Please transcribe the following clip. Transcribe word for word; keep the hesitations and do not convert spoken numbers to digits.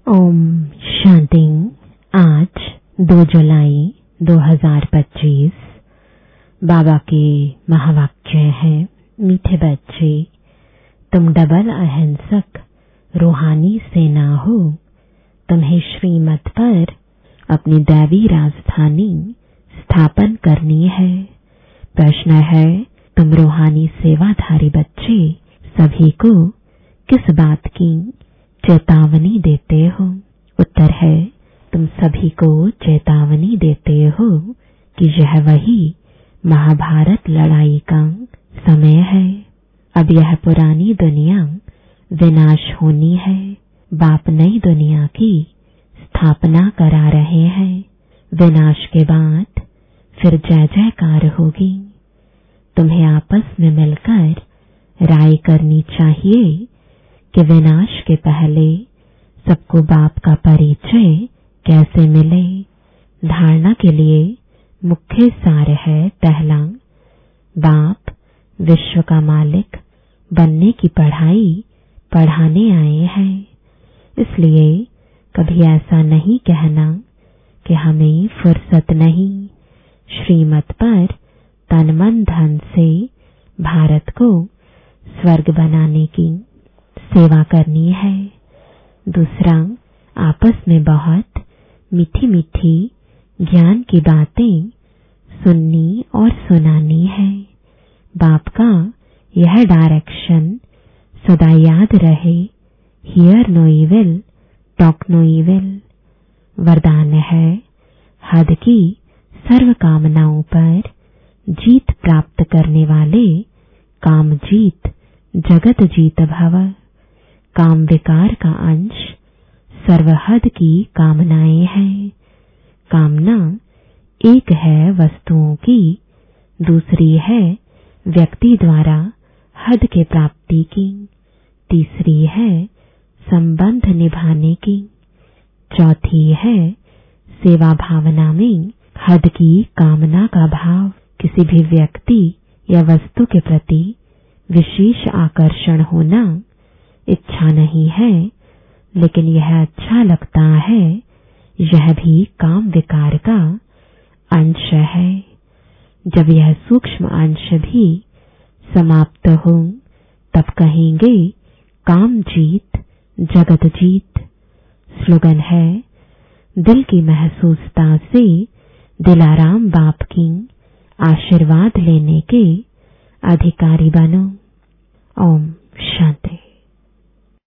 ओम शांति। आज दो जुलाई दो हज़ार पच्चीस बाबा के महावाक्य है। मीठे बच्चे, तुम डबल अहिंसक रूहानी सेना हो। तुम्हें श्रीमत पर अपनी दैवी राजधानी स्थापन करनी है। प्रश्न है, तुम रूहानी सेवाधारी बच्चे सभी को किस बात की चेतावनी देते हो? उत्तर है, तुम सभी को चेतावनी देते हो कि यह वही महाभारत लड़ाई का समय है। अब यह पुरानी दुनिया विनाश होनी है। बाप नई दुनिया की स्थापना करा रहे हैं। विनाश के बाद फिर जय जयकार होगी। तुम्हें आपस में मिलकर राय करनी चाहिए कि विनाश के पहले सबको बाप का परिचय कैसे मिले। धारणा के लिए मुख्य सार है, पहला, बाप विश्व का मालिक बनने की पढ़ाई पढ़ाने आए हैं। इसलिए कभी ऐसा नहीं कहना कि हमें फुर्सत नहीं। श्रीमत पर तन मन धन से भारत को स्वर्ग बनाने की सेवा करनी है। दूसरा, आपस में बहुत मीठी मीठी ज्ञान की बातें सुननी और सुनानी है। बाप का यह डायरेक्शन सदा याद रहे, hear no evil, talk no evil. वरदान है, हद की सर्व कामनाओं पर जीत प्राप्त करने वाले काम जीत जगत जीत भव। काम विकार का अंश सर्वहद की कामनाएं हैं। कामना एक है वस्तुओं की, दूसरी है व्यक्ति द्वारा हद के प्राप्ति की, तीसरी है संबंध निभाने की, चौथी है सेवा भावना में हद की कामना का भाव। किसी भी व्यक्ति या वस्तु के प्रति विशेष आकर्षण होना इच्छा नहीं है, लेकिन यह अच्छा लगता है, यह भी काम विकार का अंश है। जब यह सूक्ष्म अंश भी समाप्त हो तब कहेंगे काम जीत जगत जीत। स्लोगन है, दिल की महसूसता से दिलाराम बाप की आशीर्वाद लेने के अधिकारी बनो। ओम शांति।